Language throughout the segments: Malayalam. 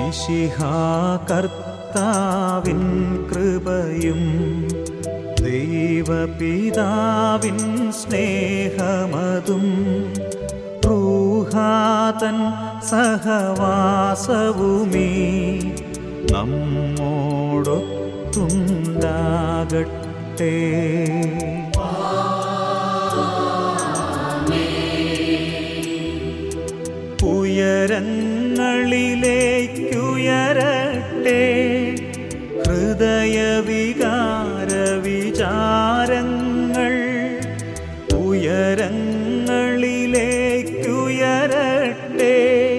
മിശിഹാ കർത്താവിൻ കൃപയും ദൈവപിതാവിൻ സ്നേഹമതും റൂഹാതൻ സഹവാസവുമീ നമ്മോടൊത്തുണ്ടാകട്ടെ. ഉയരങ്ങളിലേക്കുയരട്ടെ ഹൃദയവികാര വിചാരങ്ങൾ, ഉയരങ്ങളിലേക്കുയരട്ടെ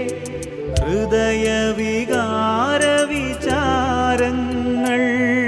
ഹൃദയവികാര വിചാരങ്ങൾ.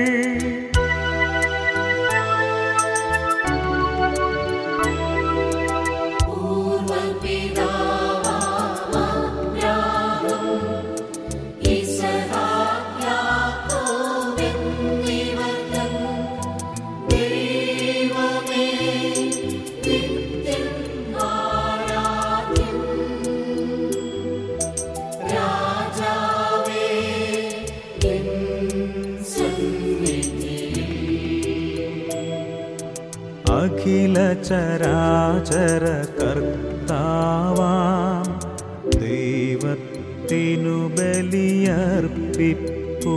അഖില ചരാചര കർത്താവാം ദൈവത്തിനു ബലിയർപ്പിപ്പൂ.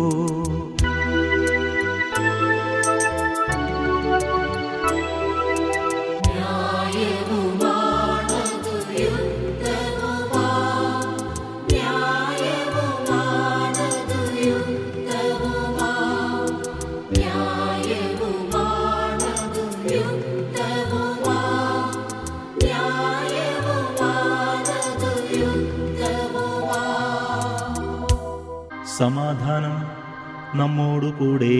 സമാധാനം നമ്മോടുകൂടെ.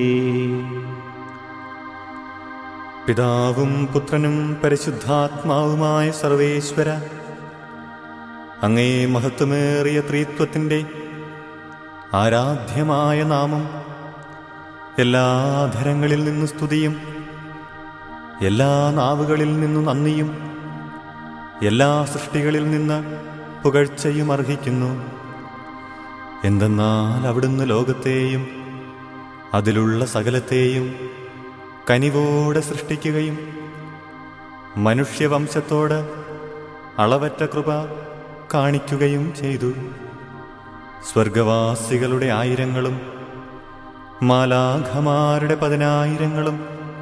പിതാവും പുത്രനും പരിശുദ്ധാത്മാവുമായ സർവേശ്വര, അങ്ങേ മഹത്വമേറിയ ത്രിത്വത്തിൻ്റെ ആരാധ്യമായ നാമം എല്ലാ ധരങ്ങളിൽ നിന്നു സ്തുതിയും എല്ലാ നാവുകളിൽ നിന്നു നന്ദിയും എല്ലാ സൃഷ്ടികളിൽ നിന്ന് പുകഴ്ചയും അർഹിക്കുന്നു. എന്തെന്നാൽ അവിടുന്ന് ലോകത്തെയും അതിലുള്ള സകലത്തെയും കനിവോടെ സൃഷ്ടിക്കുകയും മനുഷ്യവംശത്തോട് അളവറ്റ കൃപ കാണിക്കുകയും ചെയ്തു. സ്വർഗവാസികളുടെ ആയിരങ്ങളും മാലാഖമാരുടെ 10,000ങ്ങളും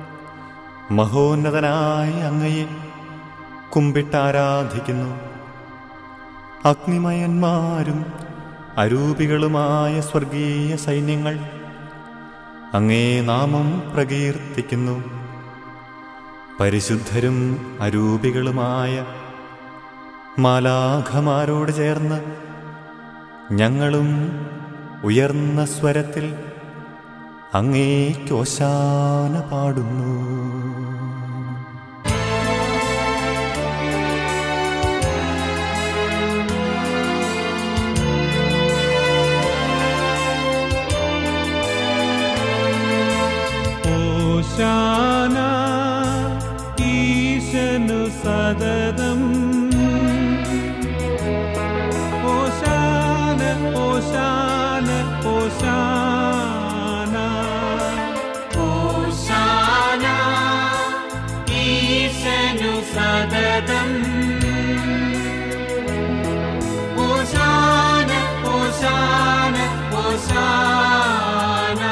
മഹോന്നതനായ അങ്ങയെ കുമ്പിട്ടാരാധിക്കുന്നു. അഗ്നിമയന്മാരും അരൂപികളുമായ സ്വർഗീയ സൈന്യങ്ങൾ അങ്ങേ നാമം പ്രകീർത്തിക്കുന്നു. പരിശുദ്ധരും അരൂപികളുമായ മാലാഖമാരോട് ചേർന്ന് ഞങ്ങളും ഉയർന്ന സ്വരത്തിൽ അങ്ങേക്ക് ഓശാന പാടുന്നു. ഓശാന ഈശനു സദതം, ഓശാന ഓശാന ഓശാന, ഓശാന ഈശനു സദതം, ഓശാന ഓശാന ഓശാന.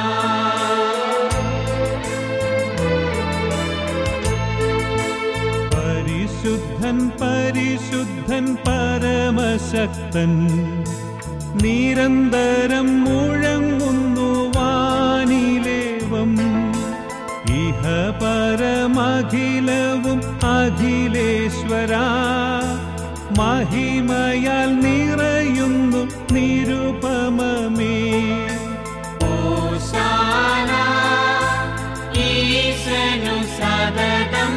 പരിശുദ്ധൻ പരിശുദ്ധൻ പരമശക്തൻ, നിരന്തരം മുഴങ്ങുന്നു വാനിലേവം. ഇഹ പരമഖിലവും അഖിലേശ്വര, മഹിമയാൽ നിറയുന്നു നിരുപമമേ. ഓശാന ഈശനു സദതം,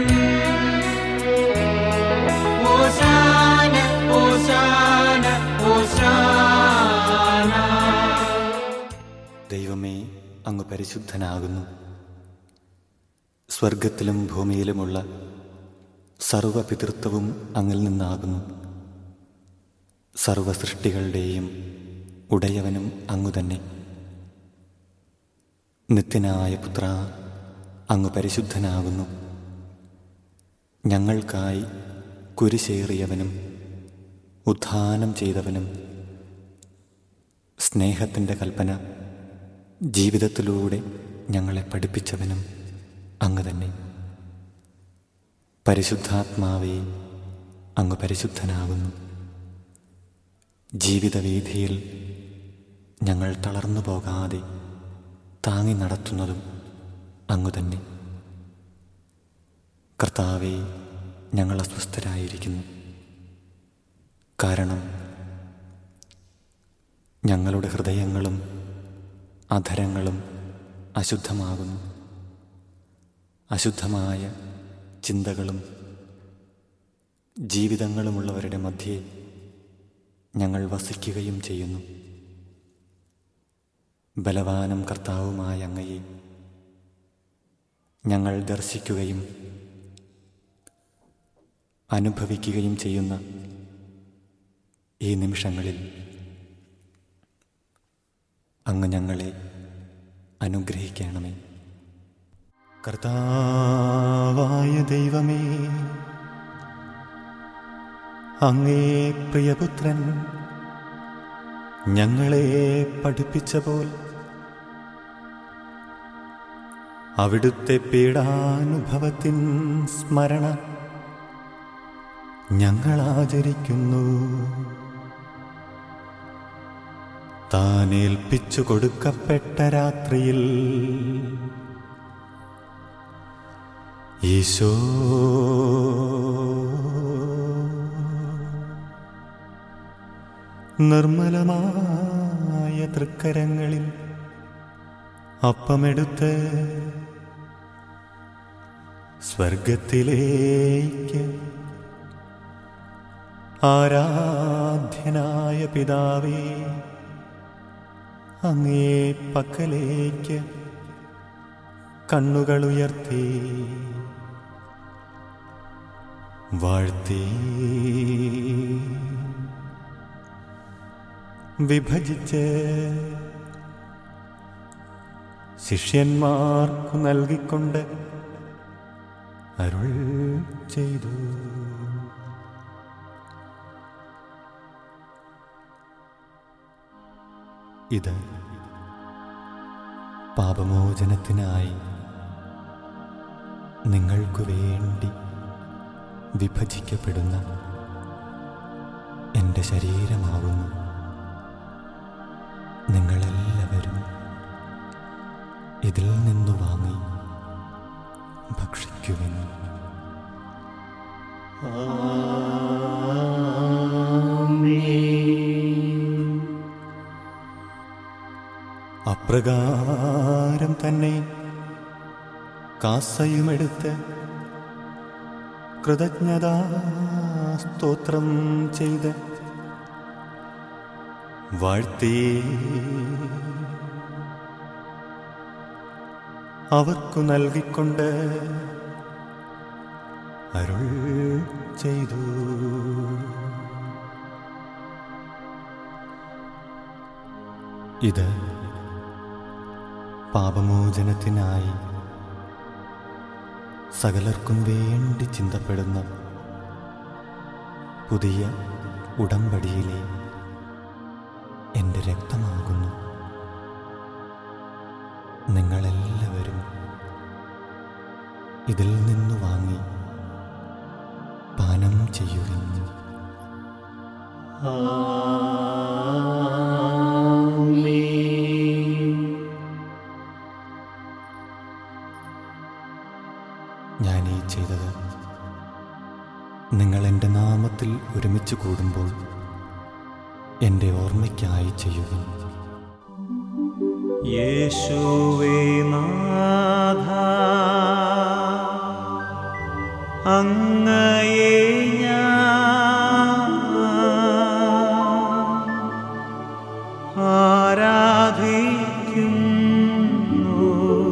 ഓശാന ഓശാന ഓശാന. ദൈവമേ, അങ്ങ് പരിശുദ്ധനാകുന്നു. സ്വർഗത്തിലും ഭൂമിയിലുമുള്ള സർവപിതൃത്വവും അങ്ങിൽ നിന്നാകുന്നു. സർവസൃഷ്ടികളുടെയും ഉടയവനും അങ്ങുതന്നെ. നിത്യനായ പുത്ര, അങ്ങ് പരിശുദ്ധനാകുന്നു. ഞങ്ങൾക്കായി കുരിശേറിയവനും ഉത്ഥാനം ചെയ്തവനും സ്നേഹത്തിൻ്റെ കൽപ്പന ജീവിതത്തിലൂടെ ഞങ്ങളെ പഠിപ്പിച്ചവനും അങ്ങ് തന്നെ. പരിശുദ്ധാത്മാവേ, അങ്ങ് പരിശുദ്ധനാകുന്നു. ജീവിതവീഥിയിൽ ഞങ്ങൾ തളർന്നു പോകാതെ താങ്ങി നടത്തുന്നതും അങ്ങ് തന്നെ. കർത്താവേ, ഞങ്ങൾ അസ്വസ്ഥരായിരിക്കുന്നു. കാരണം ഞങ്ങളുടെ ഹൃദയങ്ങളും അധരങ്ങളും അശുദ്ധമാകുന്നു. അശുദ്ധമായ ചിന്തകളും ജീവിതങ്ങളുമുള്ളവരുടെ മധ്യേ ഞങ്ങൾ വസിക്കുകയും ചെയ്യുന്നു. ബലവാനും കർത്താവുമായ അങ്ങയെ ഞങ്ങൾ ദർശിക്കുകയും അനുഭവിക്കുകയും ചെയ്യുന്ന ഈ നിമിഷങ്ങളിൽ അങ്ങ് ഞങ്ങളെ അനുഗ്രഹിക്കണമേ. കർത്താവായ ദൈവമേ, അങ്ങേ പ്രിയപുത്രൻ ഞങ്ങളെ പഠിപ്പിച്ച പോൽ അവിടുത്തെ പീഡാനുഭവത്തിൻ സ്മരണ ഞങ്ങൾ ആചരിക്കുന്നു. താൻ ഏൽപ്പിച്ചു കൊടുക്കപ്പെട്ട രാത്രിയിൽ ഈശോ നിർമ്മലമായ തൃക്കരങ്ങളിൽ അപ്പമെടുത്ത് സ്വർഗത്തിലേക്ക് ആരാധ്യനായ പിതാവേ, അങ്ങേ പക്കലേക്ക് കണ്ണുകളുയർത്തി വാഴ്ത്തി വിഭജിച്ച് ശിഷ്യന്മാർക്കു നൽകിക്കൊണ്ട് അരുൾ ചെയ്തു. ഇത് പാപമോചനത്തിനായി നിങ്ങൾക്കു വേണ്ടി വിഭജിക്കപ്പെടുന്ന എൻ്റെ ശരീരമാവുന്നു. നിങ്ങളെല്ലാവരും ഇതിൽ നിന്നു വാങ്ങി ഭക്ഷിക്കുവിൻ. അപ്രകാരം തന്നെ കാസയുമെടുത്ത് കൃതജ്ഞതാ സ്തോത്രം ചെയ്ത് വാഴ്ത്തി അവർക്കു നൽകിക്കൊണ്ട് അരുൾ ചെയ്തു. ഇത് പാപമോചനത്തിനായി സകലർക്കും വേണ്ടി ചിന്തപ്പെടുന്ന പുതിയ ഉടമ്പടിയിലെ എൻ്റെ രക്തമാകുന്നു. നിങ്ങളെല്ലാവരും ഇതിൽ നിന്നു വാങ്ങി പാനം ചെയ്യുവിൻ. ഞാനീ ചെയ്തത് നിങ്ങൾ എൻ്റെ നാമത്തിൽ ഒരുമിച്ച് കൂടുമ്പോൾ എൻ്റെ ഓർമ്മയ്ക്കായി ചെയ്യുവിൻ. യേശുവേ നാഥാ, അങ്ങയെ ഞാൻ ആരാധിക്കുന്നു,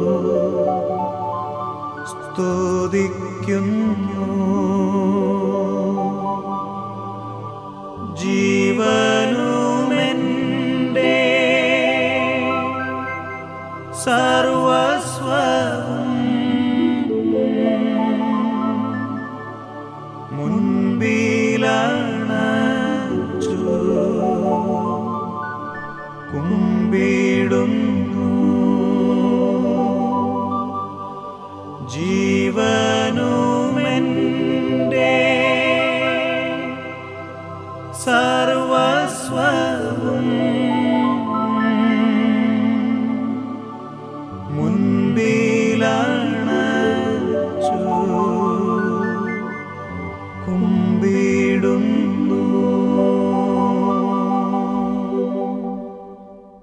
സ്തുതിക്കുന്നു. ജീവനുമെൻ്റെ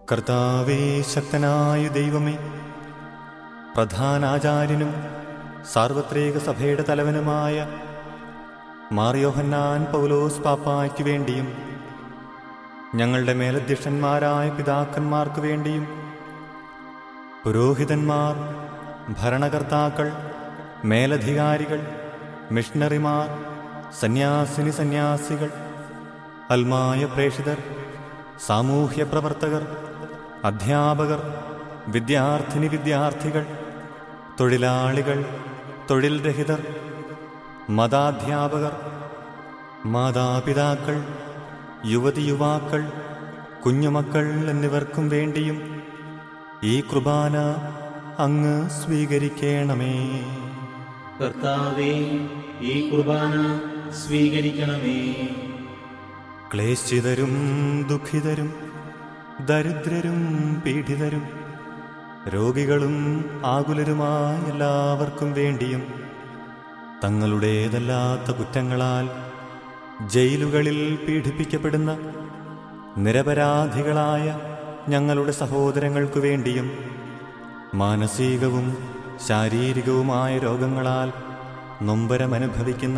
കർത്താവേ, ശക്തനായ ദൈവമേ, പ്രധാനാചാര്യനും സാർവത്രിക സഭയുടെ തലവനുമായ മാർ യോഹന്നാൻ പൗലോസ് പാപ്പായ്ക്കു വേണ്ടിയും ഞങ്ങളുടെ മേലധ്യക്ഷന്മാരായ പിതാക്കന്മാർക്കു വേണ്ടിയും പുരോഹിതന്മാർ, ഭരണകർത്താക്കൾ, മേലധികാരികൾ, മിഷണറിമാർ, സന്യാസികൾ, അൽമായ പ്രേക്ഷിതർ, സാമൂഹ്യ പ്രവർത്തകർ, അധ്യാപകർ, വിദ്യാർത്ഥികൾ, തൊഴിലാളികൾ, തൊഴിൽ രഹിതർ, മതാധ്യാപകർ, മാതാപിതാക്കൾ, യുവതിയുവാക്കൾ, കുഞ്ഞുമക്കൾ എന്നിവർക്കും വേണ്ടിയും ഈ കുർബാന അങ്ങ് സ്വീകരിക്കണമേ. കർത്താവേ, ഈ കുർബാന സ്വീകരിക്കണമേ. ക്ലേശിതരും ദുഃഖിതരും ദരിദ്രരും പീഡിതരും രോഗികളും ആകുലരുമായ എല്ലാവർക്കും വേണ്ടിയും തങ്ങളുടേതല്ലാത്ത കുറ്റങ്ങളാൽ ജയിലുകളിൽ പീഡിപ്പിക്കപ്പെടുന്ന നിരപരാധികളായ ഞങ്ങളുടെ സഹോദരങ്ങൾക്കു വേണ്ടിയും മാനസികവും ശാരീരികവുമായ രോഗങ്ങളാൽ നൊമ്പരമനുഭവിക്കുന്ന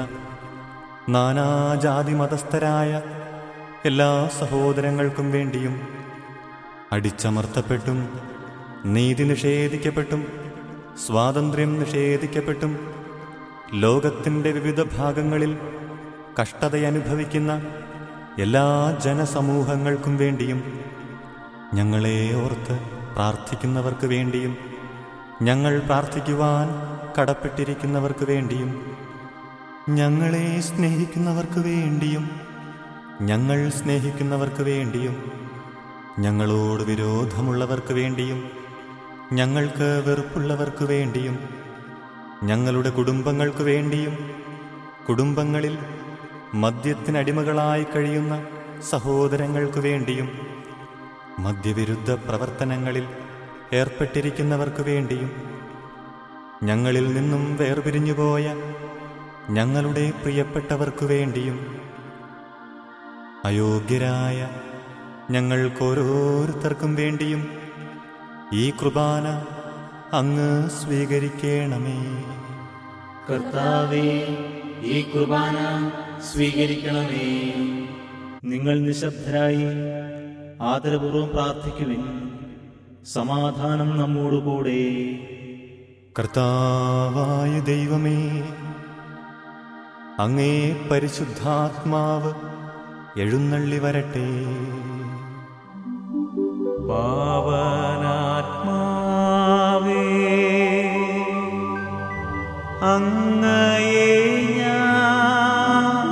നാനാജാതി മതസ്ഥരായ എല്ലാ സഹോദരങ്ങൾക്കും വേണ്ടിയും അടിച്ചമർത്തപ്പെട്ടും നീതി നിഷേധിക്കപ്പെട്ടും സ്വാതന്ത്ര്യം നിഷേധിക്കപ്പെട്ടും ലോകത്തിൻ്റെ വിവിധ ഭാഗങ്ങളിൽ കഷ്ടതയനുഭവിക്കുന്ന എല്ലാ ജനസമൂഹങ്ങൾക്കും വേണ്ടിയും ഞങ്ങളെ ഓർത്ത് പ്രാർത്ഥിക്കുന്നവർക്ക് വേണ്ടിയും ഞങ്ങൾ പ്രാർത്ഥിക്കുവാൻ കടപ്പെട്ടിരിക്കുന്നവർക്ക് വേണ്ടിയും ഞങ്ങളെ സ്നേഹിക്കുന്നവർക്ക് വേണ്ടിയും ഞങ്ങൾ സ്നേഹിക്കുന്നവർക്ക് വേണ്ടിയും ഞങ്ങളോട് വിരോധമുള്ളവർക്ക് വേണ്ടിയും ഞങ്ങൾക്ക് വെറുപ്പുള്ളവർക്ക് വേണ്ടിയും ഞങ്ങളുടെ കുടുംബങ്ങൾക്ക് വേണ്ടിയും കുടുംബങ്ങളിൽ മദ്യത്തിനടിമകളായി കഴിയുന്ന സഹോദരങ്ങൾക്ക് വേണ്ടിയും മദ്യവിരുദ്ധ പ്രവർത്തനങ്ങളിൽ ഏർപ്പെട്ടിരിക്കുന്നവർക്ക് വേണ്ടിയും ഞങ്ങളിൽ നിന്നും വേർപിരിഞ്ഞുപോയ ഞങ്ങളുടെ പ്രിയപ്പെട്ടവർക്ക് വേണ്ടിയും അയോഗ്യരായ ഞങ്ങൾക്കോരോരുത്തർക്കും വേണ്ടിയും ഈ കുർബാന അങ്ങ് സ്വീകരിക്കണമേ. കർത്താവേ, ഈ കുർബാന സ്വീകരിക്കണമേ. നിങ്ങൾ നിശബ്ദരായി ആദരപൂർവ്വം പ്രാർത്ഥിക്കുവിൻ. സമാധാനം നമ്മോടുകൂടെ. കർത്താവായ ദൈവമേ, അങ്ങേ പരിശുദ്ധാത്മാവ് എഴുന്നള്ളി വരട്ടെ. പാവനാത്മാവേ, അങ്ങയെ ഞാൻ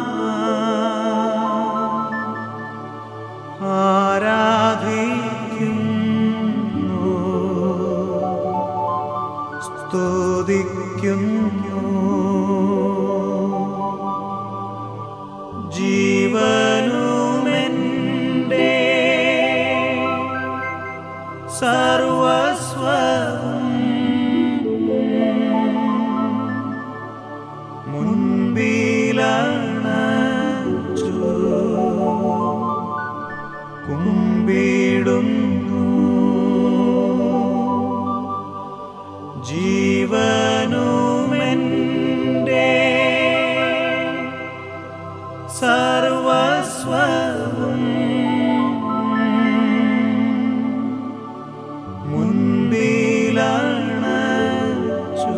ആരാധിക്കുന്നു, സ്തുതിക്കുന്നു. ജീവനുമെൻ്റെ സർവസ്വവും മുൻപിലണച്ചു കുമ്പിടുന്നു. ജീവനുമെൻ്റെ സർവസ്വവും മുൻപിലണച്ചു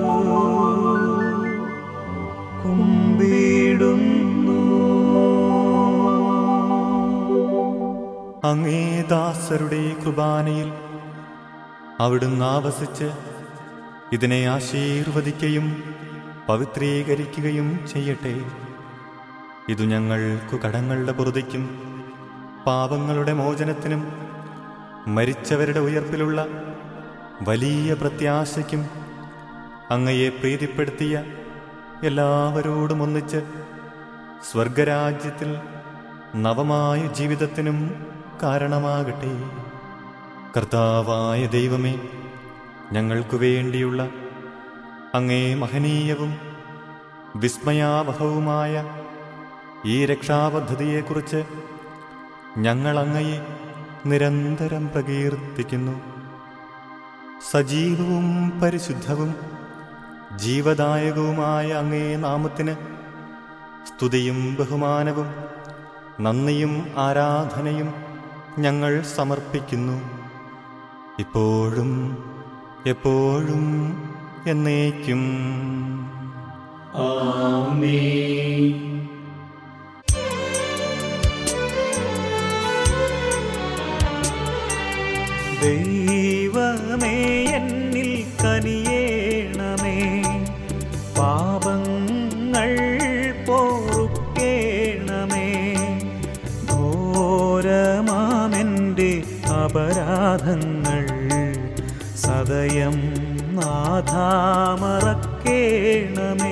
കുമ്പിടുന്നു. അങ്ങേ ദാസരുടെ കുർബാനയിൽ അവിടുന്ന് ആവസിച്ച് ഇതിനെ ആശീർവദിക്കുകയും പവിത്രീകരിക്കുകയും ചെയ്യട്ടെ. ഇതു ഞങ്ങൾക്കു കടങ്ങളുടെ പൊറുതിക്കും പാപങ്ങളുടെ മോചനത്തിനും മരിച്ചവരുടെ ഉയർപ്പിലുള്ള വലിയ പ്രത്യാശയ്ക്കും അങ്ങയെ പ്രീതിപ്പെടുത്തിയ എല്ലാവരോടും ഒന്നിച്ച് സ്വർഗരാജ്യത്തിൽ നവമായ ജീവിതത്തിനും കാരണമാകട്ടെ. കർത്താവായ ദൈവമേ, ഞങ്ങൾക്കു വേണ്ടിയുള്ള അങ്ങേ മഹനീയവും വിസ്മയാവഹവുമായ ഈ രക്ഷാപദ്ധതിയെക്കുറിച്ച് ഞങ്ങൾ അങ്ങയെ നിരന്തരം പ്രകീർത്തിക്കുന്നു. സജീവവും പരിശുദ്ധവും ജീവദായകവുമായ അങ്ങേ നാമത്തിന് സ്തുതിയും ബഹുമാനവും നന്ദിയും ആരാധനയും ഞങ്ങൾ സമർപ്പിക്കുന്നു, ഇപ്പോഴും എപ്പോഴും എന്നേക്കും. ആമേൻ. ദൈവമേ എന്നിൽ കനിയേണമേ, പാപങ്ങൾ പൊറുക്കേണമേ, ഘോരമാമെൻ്റെ അപരാധങ്ങൾ സദയം നാഥാ മറക്കേണമേ.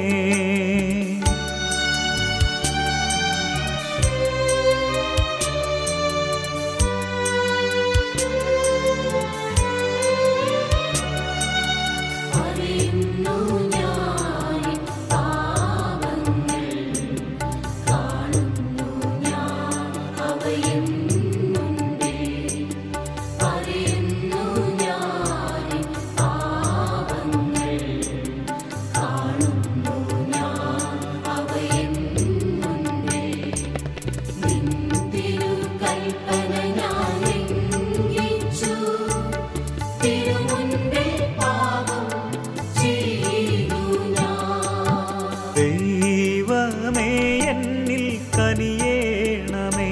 ദൈവമേ എന്നിൽ കനിയേണമേ,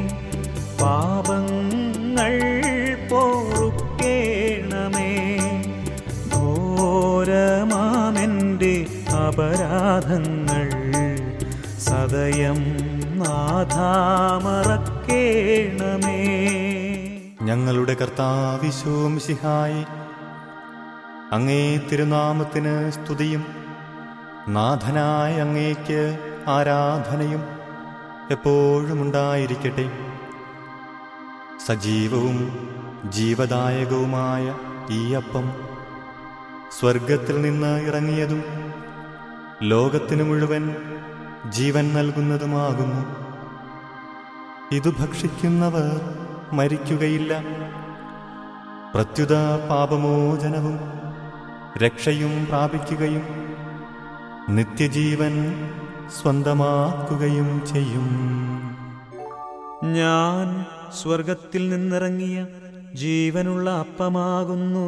പാപങ്ങൾ പൊറുക്കേണമേ, ഘോരമാമെൻ്റെ അപരാധങ്ങൾ സദയം നാഥാ മറക്കേണമേ. ഞങ്ങളുടെ കർത്താവിശോ മിശിഹായേ, അങ്ങേ തിരുനാമത്തിന് സ്തുതിയും നാഥനായ അങ്ങേക്ക് ആരാധനയും എപ്പോഴും ഉണ്ടായിരിക്കട്ടെ. സജീവവും ജീവദായകവുമായ ഈ അപ്പം സ്വർഗത്തിൽ നിന്ന് ഇറങ്ങിയതും ലോകത്തിനു മുഴുവൻ ജീവൻ നൽകുന്നതുമാകുന്നു. ഇതു ഭക്ഷിക്കുന്നവർ മരിക്കുകയില്ല, പ്രത്യുത പാപമോചനവും രക്ഷയും പ്രാപിക്കുകയും നിത്യജീവൻ സ്വന്തമാക്കുകയും ചെയ്യും. ഞാൻ സ്വർഗത്തിൽ നിന്നിറങ്ങിയ ജീവനുള്ള അപ്പമാകുന്നു.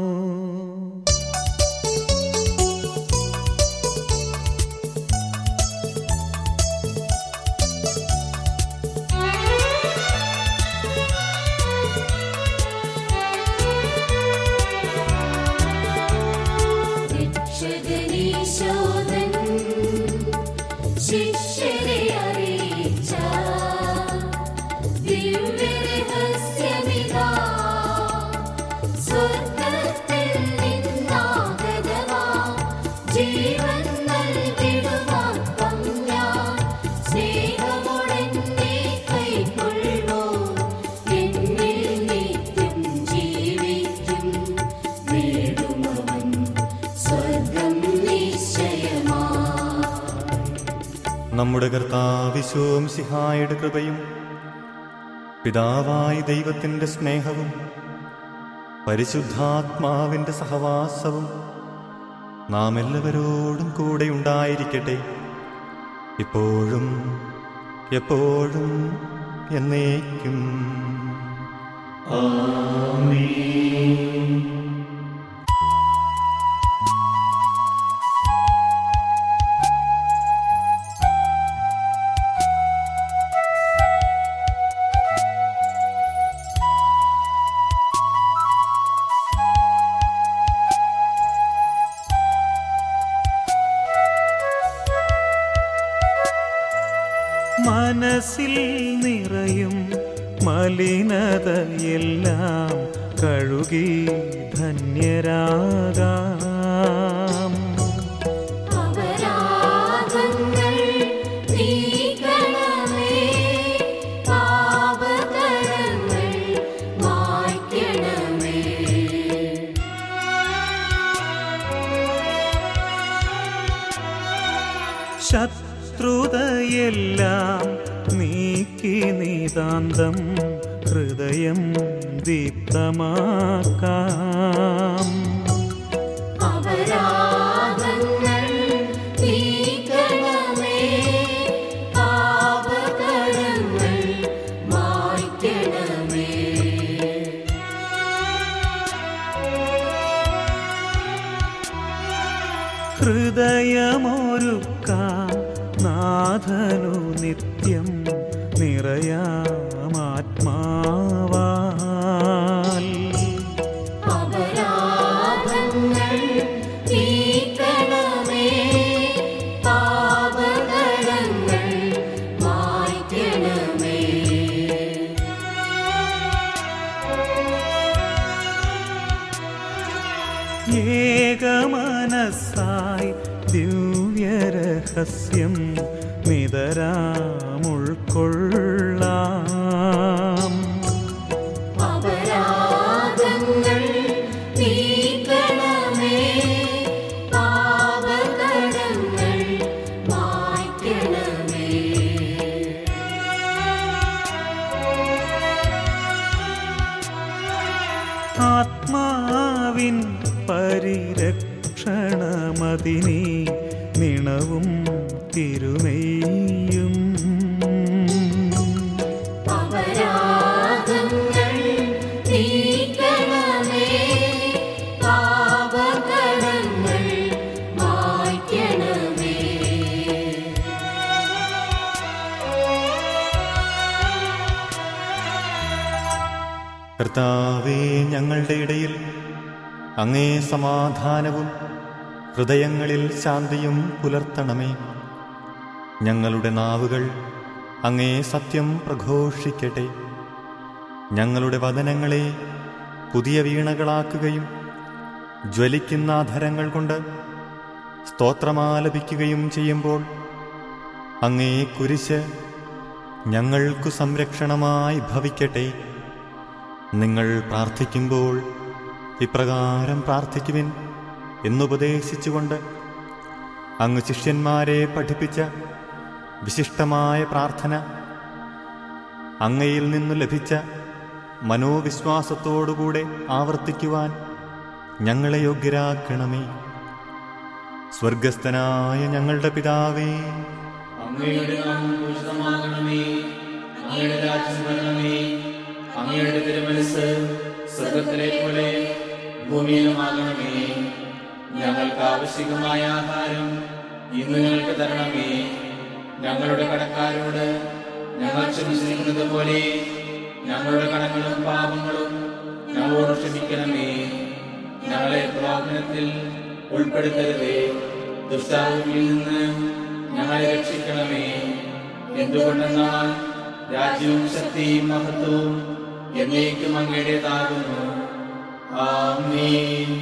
നമ്മുടെ കർത്താവിശോ മിശിഹായുടെ കൃപയും പിതാവായ ദൈവത്തിൻ്റെ സ്നേഹവും പരിശുദ്ധാത്മാവിൻ്റെ സഹവാസവും നാം എല്ലാവരോടും കൂടെ ഉണ്ടായിരിക്കട്ടെ, ഇപ്പോഴും എപ്പോഴും എന്നേക്കും. ആമേൻ. മനസ്സിൽ നിറയും മലിനതയെല്ലാം കഴുകി ധന്യരാകാം. ശത്രുതയെല്ലാം നീക്കി നിതാന്തം ഹൃദയം ദീപ്തമാക്കാം. അപരാധങ്ങൾ നീക്കണമേ, പാപകടങ്ങൾ മായ്ക്കണമേ. ഹൃദയമൊരുക്കാം നാഥനു നിത്യം നിറയാമാത്മാവാൽ. അപരാധങ്ങൾ നീക്കണമേ, പാപകടങ്ങൾ മായ്ക്കണമേ. ഏകമനസ്സായി ദിവ്യരഹസ്യം നിതരാമുൾക്കൊള്ളാം. അപരാധങ്ങൾ നീക്കണമേ, പാപകടങ്ങൾ മായ്ക്കണമേ. ആത്മാവിൻ പരിരക്ഷണമതിനീ നിണവും തിരുനെയ്യും. അപരാധങ്ങൾ നീക്കണമേ, പാപകടങ്ങൾ മായ്ക്കണമേ. കർത്താവേ, ഞങ്ങളുടെ ഇടയിൽ അങ്ങേ സമാധാനവും ഹൃദയങ്ങളിൽ ശാന്തിയും പുലർത്തണമേ. ഞങ്ങളുടെ നാവുകൾ അങ്ങേ സത്യം പ്രഘോഷിക്കട്ടെ. ഞങ്ങളുടെ വദനങ്ങളെ പുതിയ വീണകളാക്കുകയും ജ്വലിക്കുന്ന അധരങ്ങൾ കൊണ്ട് സ്തോത്രമാലപിക്കുകയും ചെയ്യുമ്പോൾ അങ്ങേ കുരിശ് ഞങ്ങൾക്കു സംരക്ഷണമായി ഭവിക്കട്ടെ. നിങ്ങൾ പ്രാർത്ഥിക്കുമ്പോൾ ഇപ്രകാരം പ്രാർത്ഥിക്കുവിൻ എന്നുപദേശിച്ചുകൊണ്ട് അങ്ങ് ശിഷ്യന്മാരെ പഠിപ്പിച്ച വിശിഷ്ടമായ പ്രാർത്ഥന അങ്ങയിൽ നിന്നു ലഭിച്ച മനോവിശ്വാസത്തോടുകൂടെ ആവർത്തിക്കുവാൻ ഞങ്ങളെ യോഗ്യരാക്കണമേ. സ്വർഗസ്ഥനായ ഞങ്ങളുടെ പിതാവേ, അങ്ങയുടെ നാമം പൂജിതമാകണമേ. അങ്ങയുടെ രാജ്യം വരണമേ. അങ്ങയുടെ തിരുമനസ്സ് സ്വർഗ്ഗത്തിലെ പോലെ ഭൂമിയിലുമാകണമേ. ഞങ്ങൾക്ക് ആവശ്യമായ ആഹാരം ഇന്ന് ഞങ്ങൾക്ക് തരണമേ. ഞങ്ങളുടെ കടക്കാരോട് ഞങ്ങൾ ക്ഷമിച്ചിരിക്കുന്നത് പോലെ ഞങ്ങളുടെ കടങ്ങളും പാപങ്ങളും ഞങ്ങളോട് ക്ഷമിക്കണമേ. ഞങ്ങളെ പ്രലോഭനത്തിൽ ഉൾപ്പെടുത്തരുതേ, ദുഷ്ടാരൂപിയിൽ നിന്ന് ഞങ്ങളെ രക്ഷിക്കണമേ. എന്തുകൊണ്ടെന്നാൽ രാജ്യവും ശക്തിയും മഹത്വവും എന്നേക്കും അങ്ങയുടേതാകുന്നു. ആമേൻ.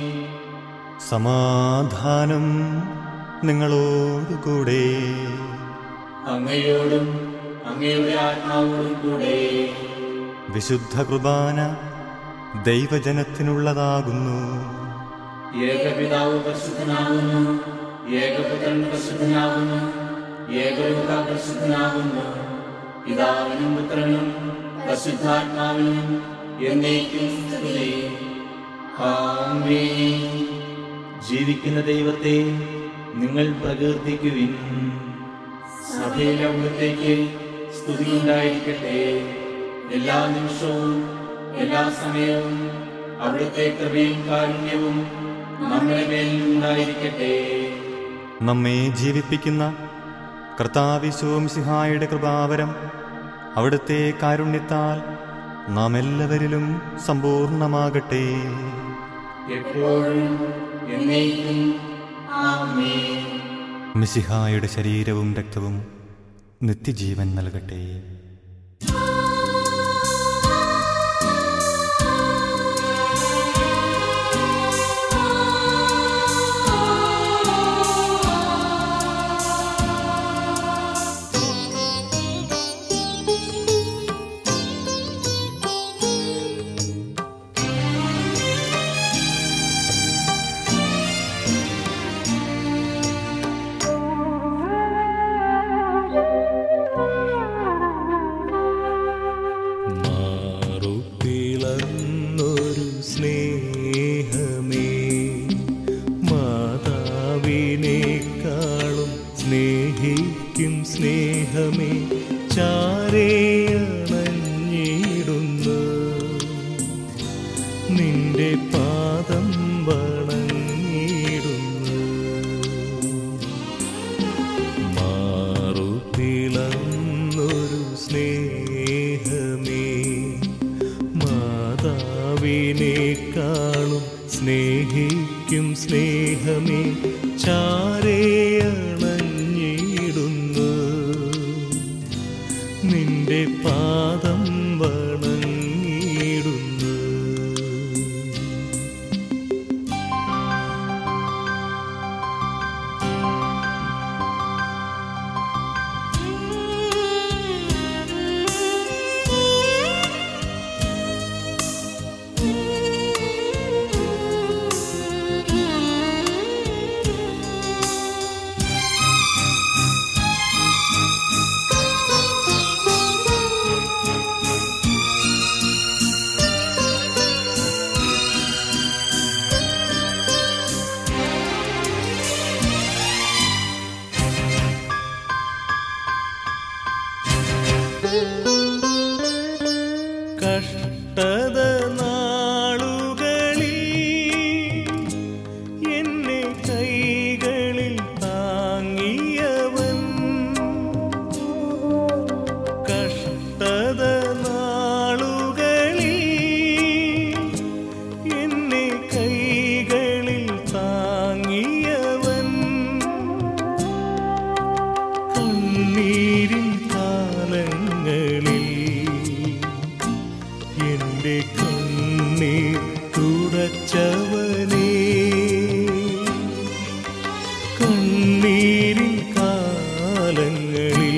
സമാധാനം നിങ്ങളോടുകൂടെ. അങ്ങയോടും അങ്ങയുടെ ആത്മാവോടും കൂടെ. വിശുദ്ധ കുർബാന ദൈവജനത്തിനുള്ളതാകുന്നു. ഏകപിതാവ് പരിശുദ്ധനാകുന്നു, ഏകപുത്രൻ പരിശുദ്ധനാകുന്നു, ഏകരൂഹ പരിശുദ്ധനാകുന്നു. പിതാവിനും പുത്രനും പരിശുദ്ധാത്മാവിനും എന്നേക്കും സ്തുതി. ആമേൻ. ജീവിക്കുന്ന ദൈവത്തെ നിങ്ങൾ പ്രകീർത്തിക്കുവിൻ. സഭയിൽ അവിടുത്തേക്ക് സ്തുതിയുണ്ടായിരിക്കട്ടെ. എല്ലാ നിമിഷവും എല്ലാ സമയവും അവിടുത്തെ കൃപയും കാരുണ്യവും നമ്മുടെ മേൽ ഉണ്ടായിരിക്കട്ടെ. നമ്മെ ജീവിപ്പിക്കുന്ന കർത്താവിശോംസിഹായുടെ കൃപാവരം അവിടുത്തെ കാരുണ്യത്താൽ നാം എല്ലാവരിലും സമ്പൂർണമാകട്ടെ. എപ്പോഴും എന്നേക്കും ആമേൻ. മിശിഹായുടെ ശരീരവും രക്തവും നിത്യജീവൻ നൽകട്ടെ. നിന്റെ പാദം വണങ്ങിടുന്നു. കഷ്ടത നാളുകളിൽ എന്നെ കൈകളിൽ താങ്ങിയവൻ, കഷ്ടത നാളുകളിൽ എന്നെ കൈകളിൽ താങ്ങിയവൻ, കണ്ണീരിൻ കാലങ്ങളിൽ എന്റെ കണ്ണീർ തുടച്ചവനേ, കണ്ണീരിൻ കാലങ്ങളിൽ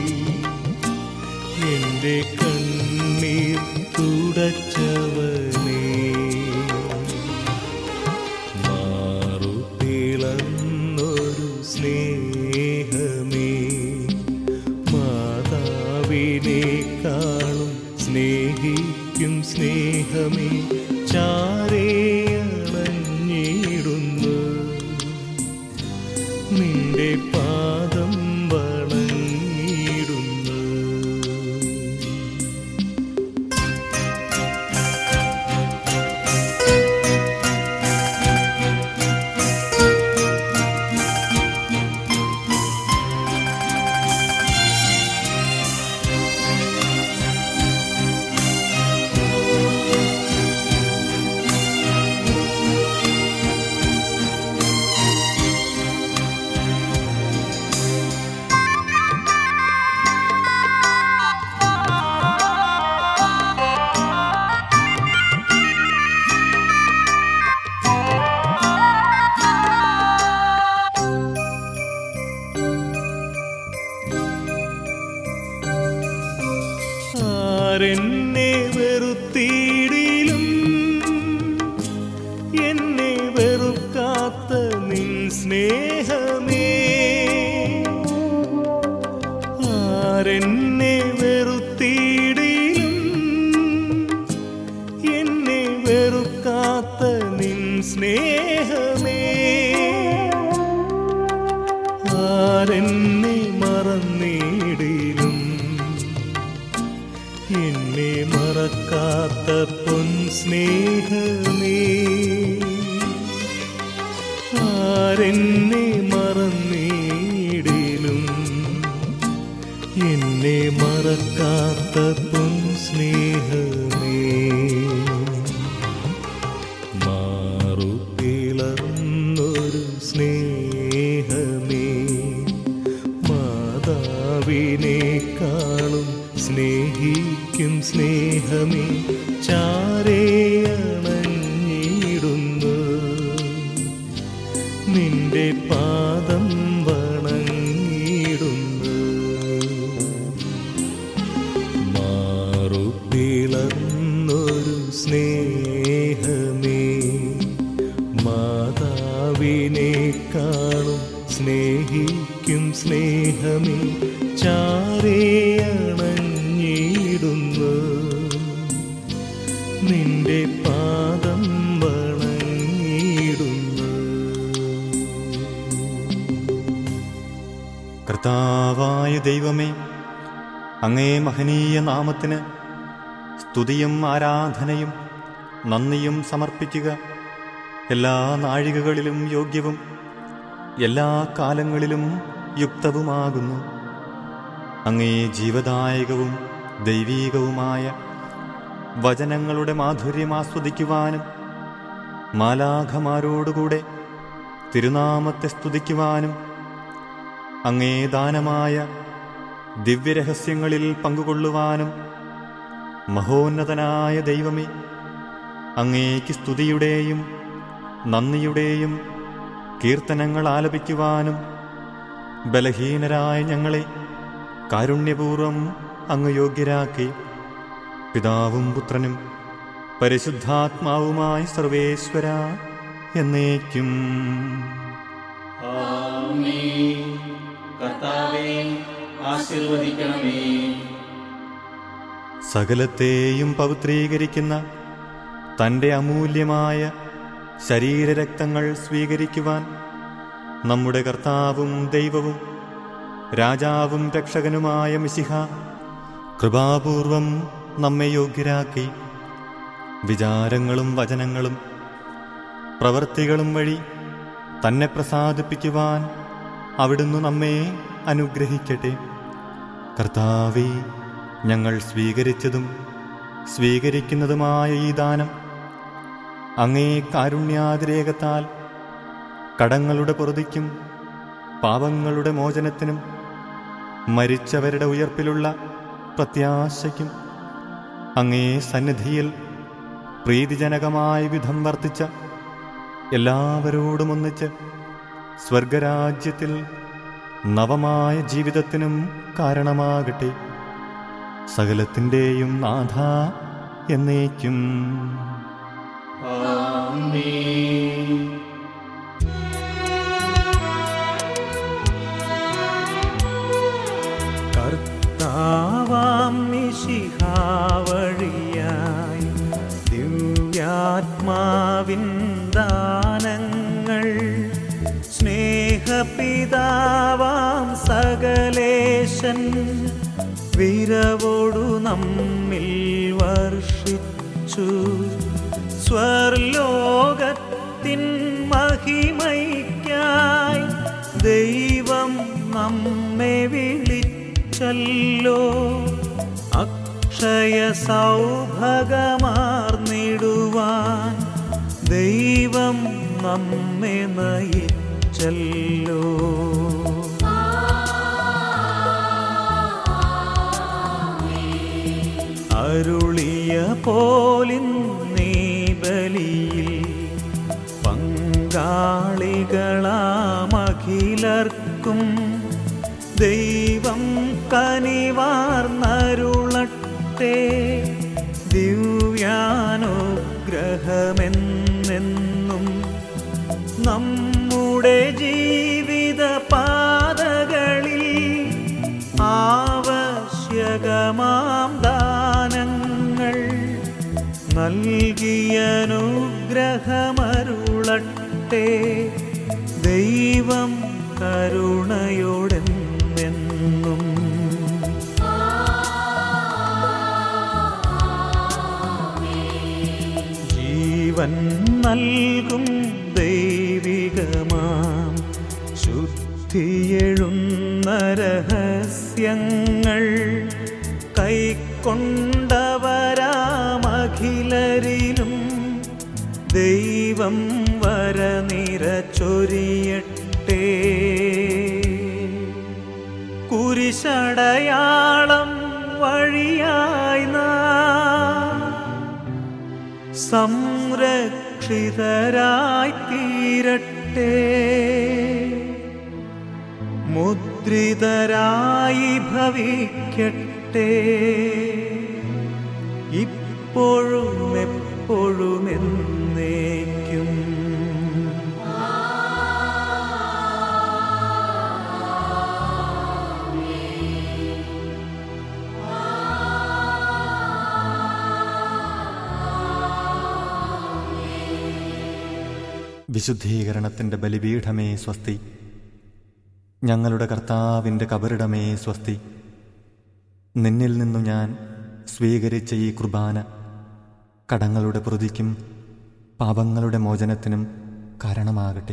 എന്റെ കണ്ണീർ തുടച്ചവനേ, മാറുതിളന്നൊരു സ്നേഹമേ, മാതാവിനേക്കാളും സ്നേഹിക്കും സ്നേഹമേ, ചാരേയണഞ്ഞിടുന്നു നിന്റെ പാദം വണങ്ങിടുന്നു. ആരെന്നെ വെറുത്തിടിലും എന്നെ വെറുക്കാത്ത നിൻ സ്നേഹമേ, ആരെന്നെ വെറുത്തിടിലും എന്നെ വെറുക്കാത്ത നിൻ സ്നേഹമേ, ആരെന്നെ മറന്നിടിലും എന്നെ മറക്കാത്ത പൊൻ സ്നേഹമേ, ആരെന്നെ മറന്നിടിലും എന്നെ മറക്കാത്ത പൊൻ സ്നേഹമേ, മാറുതിളന്നൊരു സ്നേഹമേ, മാതാവിനേക്കാളും സ്നേഹിക്കും സ്നേഹമേ, ചാരേയണഞ്ഞിടുന്നു നിന്റെ പാദം വണങ്ങിടുന്നു. മാറുതിളന്നൊരു സ്നേഹമേ, മാതാവിനേക്കാളും സ്നേഹിക്കും സ്നേഹമേ, ചാരേയണഞ്ഞിടുന്നു നിന്റെ പാദം വണങ്ങിടുന്നു. കർത്താവായ ദൈവമേ, അങ്ങേ മഹനീയ നാമത്തിന് സ്തുതിയും ആരാധനയും നന്ദിയും സമർപ്പിക്കുക എല്ലാ നാഴികകളിലും യോഗ്യവും എല്ലാ കാലങ്ങളിലും യുക്തവുമാകുന്നു. അങ്ങേ ജീവദായകവും ദൈവീകവുമായ വചനങ്ങളുടെ മാധുര്യം ആസ്വദിക്കുവാനും മാലാഖമാരോടുകൂടെ തിരുനാമത്തെ സ്തുതിക്കുവാനും അങ്ങേ ദാനമായ ദിവ്യരഹസ്യങ്ങളിൽ പങ്കുകൊള്ളുവാനും മഹോന്നതനായ ദൈവമേ, അങ്ങേക്ക് സ്തുതിയുടെയും നന്ദിയുടെയും കീർത്തനങ്ങൾ ആലപിക്കുവാനും ബലഹീനരായ ഞങ്ങളെ കാരുണ്യപൂർവം അങ്ങ് യോഗ്യരാക്കി. പിതാവും പുത്രനും പരിശുദ്ധാത്മാവുമായ സർവേശ്വര എന്നേക്കും. ആമേൻ. കർത്താവേ, ആശീർവദിക്കണമേ. സകലത്തെയും പവിത്രീകരിക്കുന്ന തൻ്റെ അമൂല്യമായ ശരീരരക്തങ്ങൾ സ്വീകരിക്കുവാൻ നമ്മുടെ കർത്താവും ദൈവവും രാജാവും രക്ഷകനുമായ മിശിഹ കൃപാപൂർവം നമ്മെ യോഗ്യരാക്കി. വിചാരങ്ങളും വചനങ്ങളും പ്രവൃത്തികളും വഴി തന്നെ പ്രസാദിപ്പിക്കുവാൻ അവിടുന്ന് നമ്മെ അനുഗ്രഹിക്കട്ടെ. കർത്താവേ, ഞങ്ങൾ സ്വീകരിച്ചതും സ്വീകരിക്കുന്നതുമായ ഈ ദാനം അങ്ങേ കാരുണ്യാതിരേകത്താൽ കടങ്ങളുടെ പൊറുതിക്കും പാപങ്ങളുടെ മോചനത്തിനും മരിച്ചവരുടെ ഉയർപ്പിലുള്ള പ്രത്യാശയ്ക്കും അങ്ങേ സന്നിധിയിൽ പ്രീതിജനകമായ വിധം വർത്തിച്ച എല്ലാവരോടും ഒന്നിച്ച് സ്വർഗരാജ്യത്തിൽ നവമായ ജീവിതത്തിനും കാരണമാകട്ടെ. സകലത്തിൻ്റെയും നാഥ എന്നേക്കും. ആമേൻ. കർത്താവാം മിശിഹാ വഴിയായി ദിവ്യാത്മാവിൻ ദാനങ്ങൾ സ്നേഹപിതാവാം സകലേശൻ വിരവോടു നമ്മിൽ വർഷിച്ചു. സ്വർലോകത്തിൻ മഹിമയ്ക്കായി ദൈവം നമ്മെ വിളിച്ചല്ലോ. അക്ഷയ സൗഭഗമാർന്നിടുവാൻ ദൈവം നമ്മെ നയിച്ചല്ലോ. അരുളിയ പോലിന്നീ ബലിയിൽ പങ്കാളികളാമഖിലർക്കും ദൈവം കനിവാർന്നരുളട്ടെ. ദിവ്യാനുഗ്രഹമെന്നെന്നും നമ്മുടെ ജീവിത പാതകളിൽ ആവശ്യകമാം ദാനങ്ങൾ നൽകിയനുഗ്രഹമരുളട്ടെ. ദൈവം കരുണയോടെന്നെന്നും. ജീവൻ നൽകും ദൈവികമാം ശുദ്ധിയെഴുന്ന രഹസ്യങ്ങൾ കൈക്കൊണ്ടവരാമഖിലരിലും ദൈവം വരനിര ചൊരിയട്ടെ. കുരിശടയാളം വഴിയായി നാം സംരക്ഷിതരായി തീരട്ടെ. മുദ്രിതരായി ഭവിക്കട്ടെ. ഇപ്പോഴും എപ്പോഴും എന്നേക്കും. വിശുദ്ധീകരണത്തിൻ്റെ ബലിപീഠമേ സ്വസ്തി. ഞങ്ങളുടെ കർത്താവിൻ്റെ കബറിടമേ സ്വസ്തി. നിന്നിൽ നിന്നു ഞാൻ സ്വീകരിച്ച ഈ കുർബാന കടങ്ങളുടെ പ്രതിക്കും പാപങ്ങളുടെ മോചനത്തിനും കാരണമാകട്ടെ.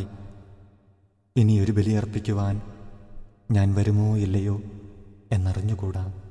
ഇനിയൊരു ബലിയർപ്പിക്കുവാൻ ഞാൻ വരുമോ ഇല്ലയോ എന്നറിഞ്ഞുകൂടാ.